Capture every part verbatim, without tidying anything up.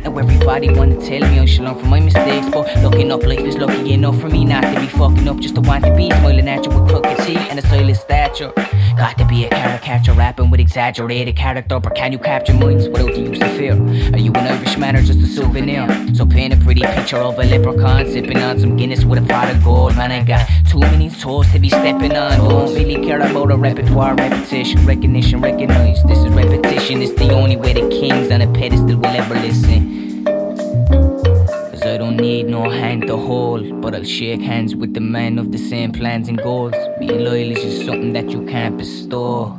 right now everybody wanna tell me I should learn from my mistakes, but looking up, life is lucky enough for me not to be fucking up. Just to want to be smiling at you with crooked teeth and a silent stature. Got to be a caricature, rapping with exaggerated character, but can you capture minds without the use of fear? Are you an Irishman or just a souvenir? So paint a pretty picture of a leprechaun sipping on some Guinness with a pot of gold. Man, I got too many toes to be stepping on. Don't really care about a repertoire, repetition, recognition, recognize. This is repetition, it's the only way the kings on a pedestal will ever listen. Cause I don't need no hand to hold, but I'll shake hands with the man of the same plans and goals. Being loyal is just something that you can't bestow.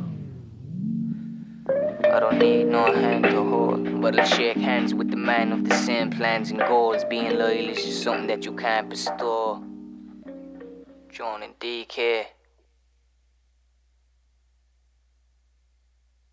I don't need no hand to hold, but I'll shake hands with the man of the same plans and goals. Being loyal is just something that you can't bestow. John and D K.